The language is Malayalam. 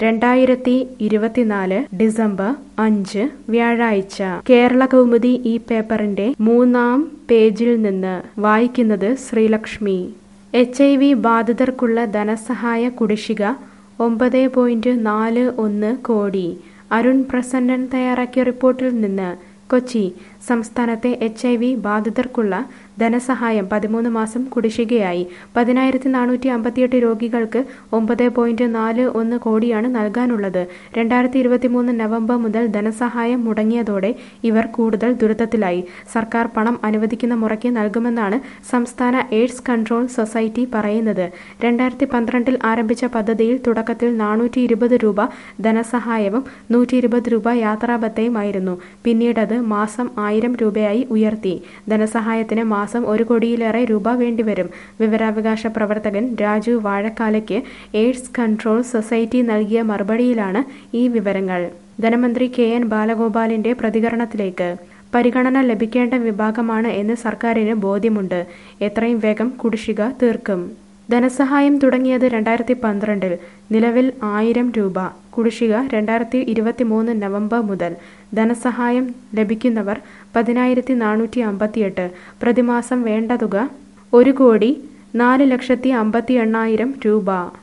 2024 ഡിസംബർ 5 വ്യാഴാഴ്ച കേരള കൗമുദി ഈ പേപ്പറിന്റെ 3-ാം പേജിൽ നിന്ന് വായിക്കുന്നത് ശ്രീലക്ഷ്മി. HIV ബാധിതർക്കുള്ള ധനസഹായ കുടിശ്ശിക 9.41 കോടി. അരുൺ പ്രസന്നൻ തയ്യാറാക്കിയ റിപ്പോർട്ടിൽ നിന്ന് കൊച്ചി. സംസ്ഥാനത്തെ HIV ബാധിതർക്കുള്ള ധനസഹായം 13 മാസം കുടിശ്ശികയായി. 10,458 രോഗികൾക്ക് 9.41 കോടിയാണ് നൽകാനുള്ളത്. 2023 നവംബർ മുതൽ ധനസഹായം മുടങ്ങിയതോടെ ഇവർ കൂടുതൽ ദുരിതത്തിലായി. സർക്കാർ പണം അനുവദിക്കുന്ന മുറയ്ക്ക് നൽകുമെന്നാണ് സംസ്ഥാന എയ്ഡ്സ് കൺട്രോൾ സൊസൈറ്റി പറയുന്നത്. 2012 ആരംഭിച്ച പദ്ധതിയിൽ തുടക്കത്തിൽ 420 രൂപ ധനസഹായവും 120 രൂപ യാത്രാഭത്തയുമായിരുന്നു. പിന്നീടത് മാസം 1000 രൂപയായി ഉയർത്തി. ധനസഹായത്തിന് മാസം 1 കോടിയിലേറെ രൂപ വേണ്ടിവരും. വിവരാവകാശ പ്രവർത്തകൻ രാജു വാഴക്കാലയ്ക്ക് എയ്ഡ്സ് കൺട്രോൾ സൊസൈറ്റി നൽകിയ മറുപടിയിലാണ് ഈ വിവരങ്ങൾ. ധനമന്ത്രി KN ബാലഗോപാലിന്റെ പ്രതികരണത്തിലേക്ക്. പരിഗണന ലഭിക്കേണ്ട വിഭാഗമാണ് എന്ന് സർക്കാരിന് ബോധ്യമുണ്ട്. എത്രയും വേഗം കുടിശ്ശിക തീർക്കും. ധനസഹായം തുടങ്ങിയത് 2012. നിലവിൽ 1000 രൂപ. കുടിശ്ശിക 2023 നവംബർ മുതൽ. ധനസഹായം ലഭിക്കുന്നവർ 10,458. പ്രതിമാസം വേണ്ട തുക 1,04,58,000 രൂപ.